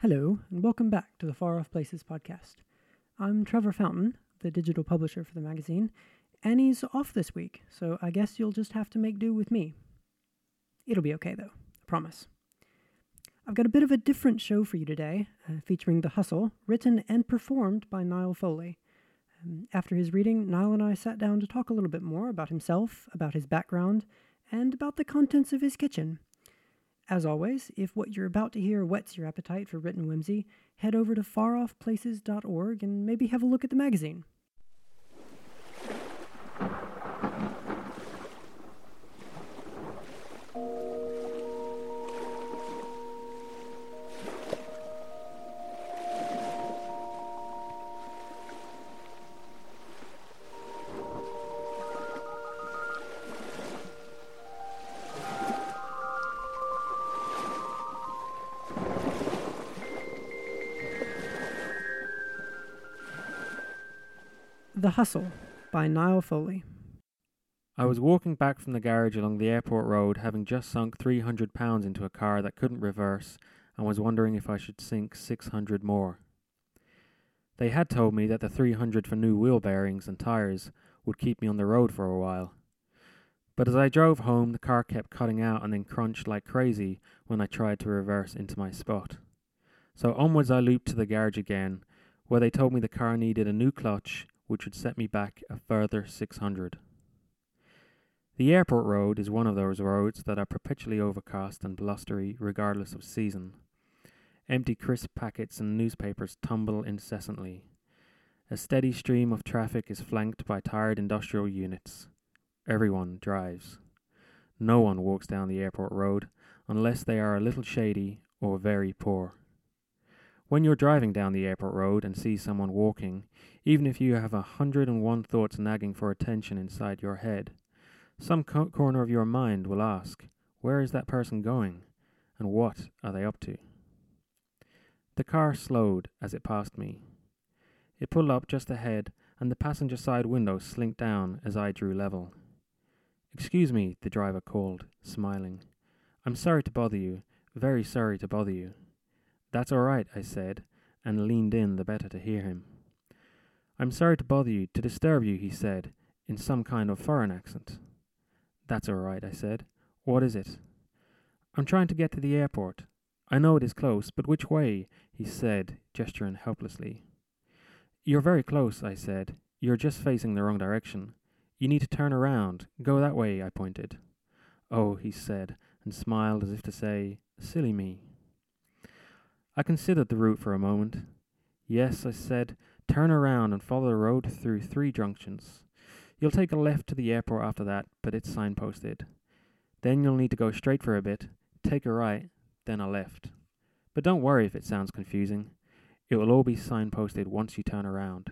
Hello, and welcome back to the Far Off Places podcast. I'm Trevor Fountain, the digital publisher for the magazine. Annie's off this week, so I guess you'll just have to make do with me. It'll be okay, though, I promise. I've got a bit of a different show for you today, featuring The Hustle, written and performed by Niall Foley. After his reading, Niall and I sat down to talk a little bit more about himself, about his background, and about the contents of his kitchen. As always, if what you're about to hear whets your appetite for written whimsy, head over to faroffplaces.org and maybe have a look at the magazine. The Hustle by Niall Foley. I was walking back from the garage along the airport road, having just sunk £300 into a car that couldn't reverse, and was wondering if I should sink 600 more. They had told me that the 300 for new wheel bearings and tyres would keep me on the road for a while. But as I drove home, the car kept cutting out and then crunched like crazy when I tried to reverse into my spot. So onwards I looped to the garage again, where they told me the car needed a new clutch, which would set me back a further 600. The airport road is one of those roads that are perpetually overcast and blustery regardless of season. Empty crisp packets and newspapers tumble incessantly. A steady stream of traffic is flanked by tired industrial units. Everyone drives. No one walks down the airport road unless they are a little shady or very poor. When you're driving down the airport road and see someone walking, even if you have 101 thoughts nagging for attention inside your head, some corner of your mind will ask, where is that person going, and what are they up to? The car slowed as it passed me. It pulled up just ahead, and the passenger side window slinked down as I drew level. "Excuse me," the driver called, smiling. "I'm sorry to bother you, very sorry to bother you." "That's all right," I said, and leaned in the better to hear him. "I'm sorry to bother you, to disturb you," he said, in some kind of foreign accent. "That's all right," I said. "What is it?" "I'm trying to get to the airport. I know it is close, but which way?" he said, gesturing helplessly. "You're very close," I said. "You're just facing the wrong direction. You need to turn around. Go that way," I pointed. "Oh," he said, and smiled as if to say, "Silly me." I considered the route for a moment. "Yes," I said, "turn around and follow the road through 3 junctions. You'll take a left to the airport after that, but it's signposted. Then you'll need to go straight for a bit, take a right, then a left. But don't worry if it sounds confusing. It will all be signposted once you turn around."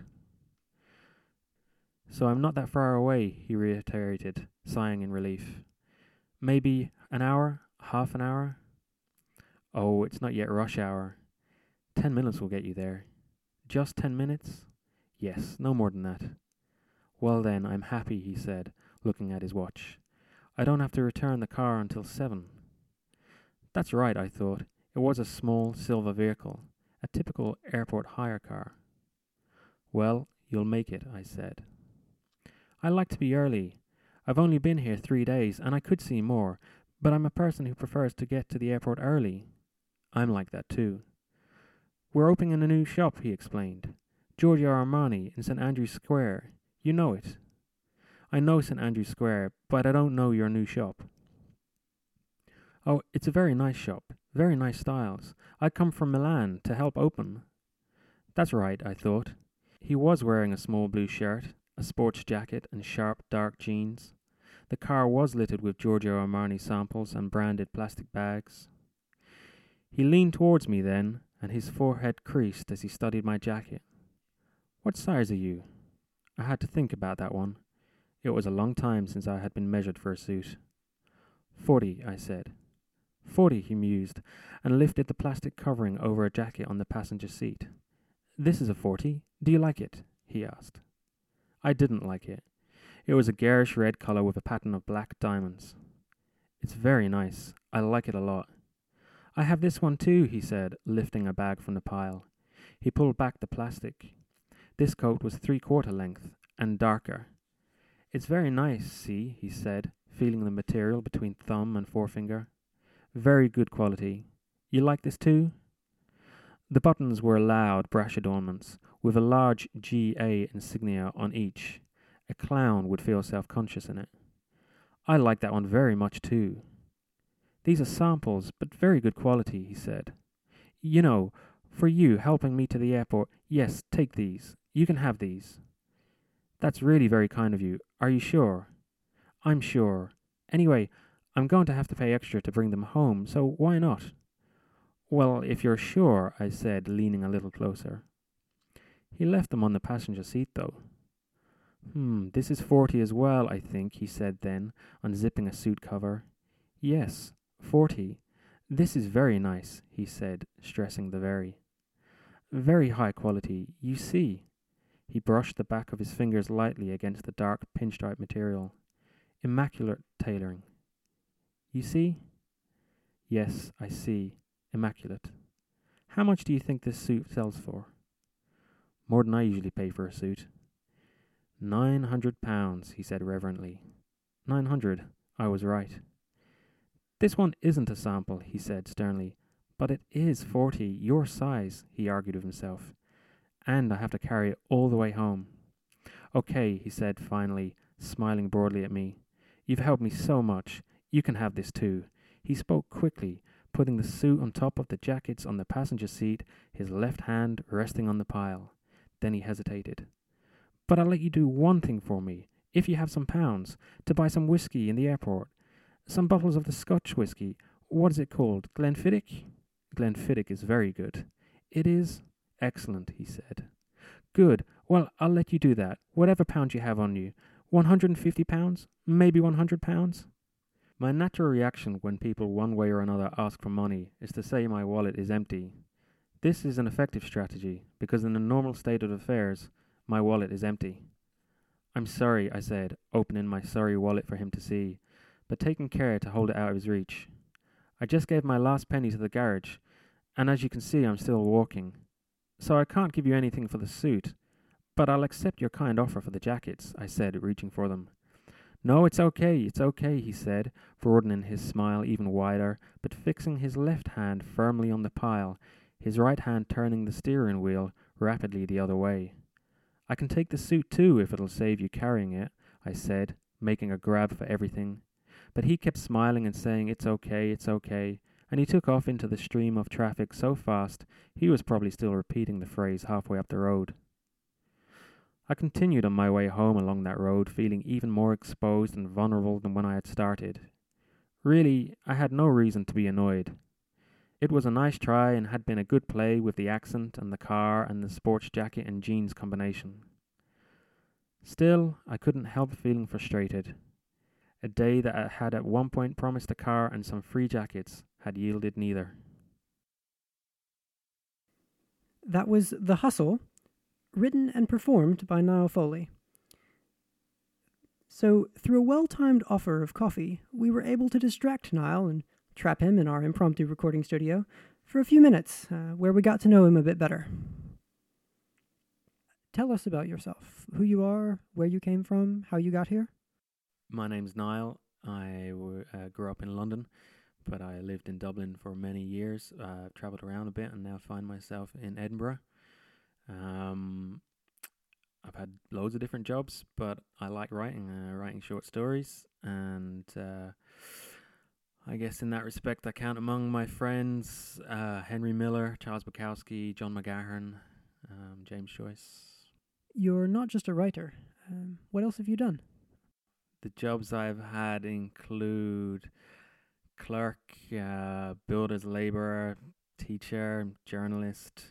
"So I'm not that far away," he reiterated, sighing in relief. "Maybe an hour, half an hour?" "Oh, it's not yet rush hour. 10 minutes will get you there." "Just 10 minutes?" "Yes, no more than that." "Well then, I'm happy," he said, looking at his watch. "I don't have to return the car until 7. That's right, I thought. It was a small silver vehicle, a typical airport hire car. "Well, you'll make it," I said. "I like to be early. I've only been here 3 days, and I could see more, but I'm a person who prefers to get to the airport early." "I'm like that too." "We're opening a new shop," he explained. "Giorgio Armani in St. Andrew's Square. You know it." "I know St. Andrew's Square, but I don't know your new shop." "Oh, it's a very nice shop, very nice styles. I come from Milan to help open." That's right, I thought. He was wearing a small blue shirt, a sports jacket, and sharp dark jeans. The car was littered with Giorgio Armani samples and branded plastic bags. He leaned towards me then, and his forehead creased as he studied my jacket. "What size are you?" I had to think about that one. It was a long time since I had been measured for a suit. 40, I said. 40, he mused, and lifted the plastic covering over a jacket on the passenger seat. "This is a 40. Do you like it?" he asked. I didn't like it. It was a garish red colour with a pattern of black diamonds. "It's very nice. I like it a lot." I have this one too, he said, lifting a bag from the pile. He pulled back the plastic. This coat was 3/4 length, and darker. It's very nice, see, he said, feeling the material between thumb and forefinger. Very good quality. You like this too? The buttons were loud brash adornments, with a large GA insignia on each. A clown would feel self-conscious in it. I like that one very much too. These are samples, but very good quality, he said. You know, for you helping me to the airport, yes, take these. You can have these. That's really very kind of you. Are you sure? I'm sure. Anyway, I'm going to have to pay extra to bring them home, so why not? Well, if you're sure, I said, leaning a little closer. He left them on the passenger seat, though. This is 40 as well, I think, he said then, unzipping a suit cover. Yes, 40. This is very nice, he said, stressing the very. Very high quality, you see. He brushed the back of his fingers lightly against the dark pinstripe material. Immaculate tailoring. You see? Yes, I see. Immaculate. How much do you think this suit sells for? More than I usually pay for a suit. £900, he said reverently. 900. I was right. This one isn't a sample, he said sternly. But it is 40, your size, he argued with himself. And I have to carry it all the way home. Okay, he said finally, smiling broadly at me. You've helped me so much. You can have this too. He spoke quickly, putting the suit on top of the jackets on the passenger seat, his left hand resting on the pile. Then he hesitated. But I'll let you do one thing for me, if you have some pounds, to buy some whiskey in the airport. Some bottles of the Scotch whiskey. What is it called? Glenfiddich? Glenfiddich is very good. It is? Excellent, he said. Good. Well, I'll let you do that, whatever pounds you have on you. £150? Maybe £100? My natural reaction when people one way or another ask for money is to say my wallet is empty. This is an effective strategy, because in the normal state of affairs, my wallet is empty. I'm sorry, I said, opening my sorry wallet for him to see, but taking care to hold it out of his reach. I just gave my last penny to the garage, and as you can see, I'm still walking. So I can't give you anything for the suit, but I'll accept your kind offer for the jackets, I said, reaching for them. No, it's okay, he said, broadening his smile even wider, but fixing his left hand firmly on the pile, his right hand turning the steering wheel rapidly the other way. I can take the suit too, if it'll save you carrying it, I said, making a grab for everything. But he kept smiling and saying, it's okay, and he took off into the stream of traffic so fast he was probably still repeating the phrase halfway up the road. I continued on my way home along that road, feeling even more exposed and vulnerable than when I had started. Really, I had no reason to be annoyed. It was a nice try and had been a good play with the accent and the car and the sports jacket and jeans combination. Still, I couldn't help feeling frustrated. A day that I had at one point promised a car and some free jackets had yielded neither. That was The Hustle, written and performed by Niall Foley. So, through a well-timed offer of coffee, we were able to distract Niall and trap him in our impromptu recording studio for a few minutes, where we got to know him a bit better. Tell us about yourself, who you are, where you came from, how you got here. My name's Niall. I grew up in London, but I lived in Dublin for many years. Travelled around a bit and now find myself in Edinburgh. I've had loads of different jobs, but I like writing short stories, and I guess in that respect I count among my friends Henry Miller, Charles Bukowski, John McGahern, James Joyce. You're not just a writer. What else have you done? The jobs I've had include clerk, builder's labourer, teacher, journalist,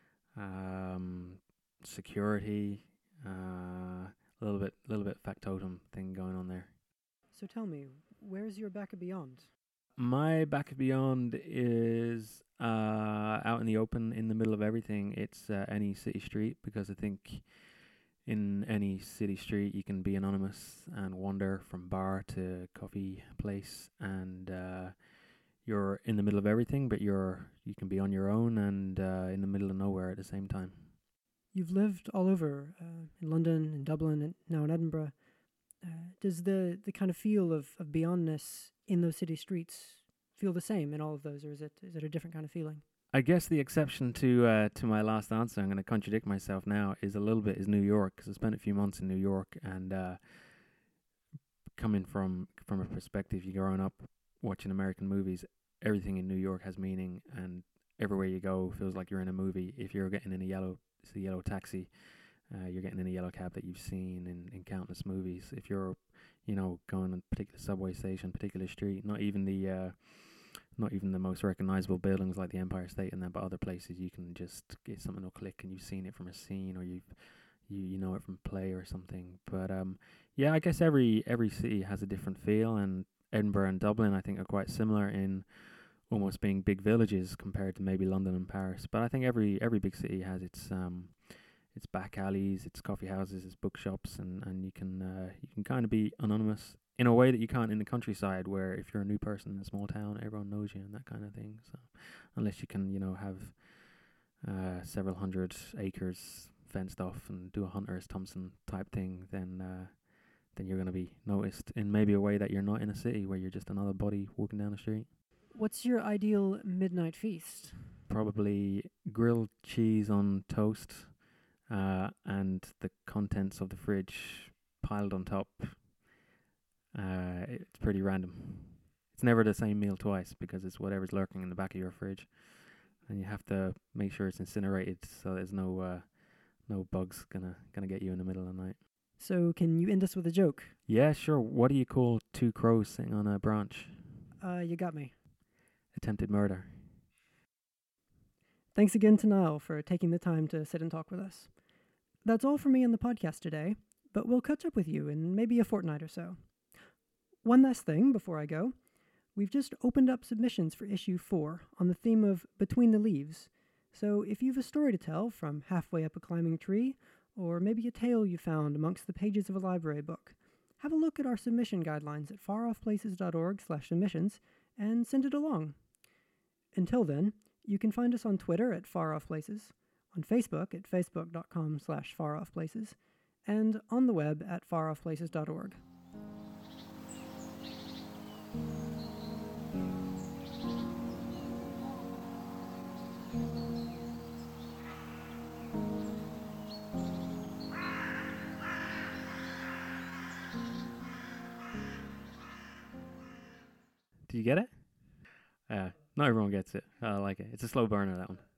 security, a little bit factotum thing going on there. So tell me, where's your Back of Beyond? My Back of Beyond is out in the open, in the middle of everything. It's any city street, because I think in any city street you can be anonymous and wander from bar to coffee place, and you're in the middle of everything, but you can be on your own and in the middle of nowhere at the same time. You've lived all over, in London, in Dublin, and now in Edinburgh. Does the kind of feel of beyondness in those city streets feel the same in all of those, or is it a different kind of feeling? I guess the exception to my last answer, I'm going to contradict myself now, is New York, because I spent a few months in New York, and coming from a perspective, you growing up watching American movies, everything in New York has meaning, and everywhere you go feels like you're in a movie. If you're getting in a yellow taxi, you're getting in a yellow cab that you've seen in countless movies. If you're, going on a particular subway station, particular street, not even the most recognizable buildings like the Empire State and that, but other places you can just get something will click and you've seen it from a scene, or you know it from a play or something. But yeah, I guess every city has a different feel, and Edinburgh and Dublin I think are quite similar in almost being big villages compared to maybe London and Paris. But I think every big city has its back alleys, its coffee houses, its bookshops, and you can kind of be anonymous in a way that you can't in the countryside, where if you're a new person in a small town, everyone knows you and that kind of thing. So unless you can, have several hundred acres fenced off and do a Hunter S. Thompson type thing, then you're going to be noticed in maybe a way that you're not in a city where you're just another body walking down the street. What's your ideal midnight feast? Probably grilled cheese on toast, and the contents of the fridge piled on top. It's pretty random. It's never the same meal twice because it's whatever's lurking in the back of your fridge, and you have to make sure it's incinerated so there's no bugs gonna get you in the middle of the night. So can you end us with a joke? Yeah, sure. What do you call two crows sitting on a branch? You got me. Attempted murder. Thanks again to Niall for taking the time to sit and talk with us. That's all for me on the podcast today, but we'll catch up with you in maybe a fortnight or so. One last thing before I go. We've just opened up submissions for issue 4 on the theme of Between the Leaves. So if you've a story to tell from halfway up a climbing tree, or maybe a tale you found amongst the pages of a library book, have a look at our submission guidelines at faroffplaces.org/submissions and send it along. Until then, you can find us on Twitter at faroffplaces, on Facebook at facebook.com/faroffplaces, and on the web at faroffplaces.org. Do you get it? Not everyone gets it. I like it. It's a slow burner, that one.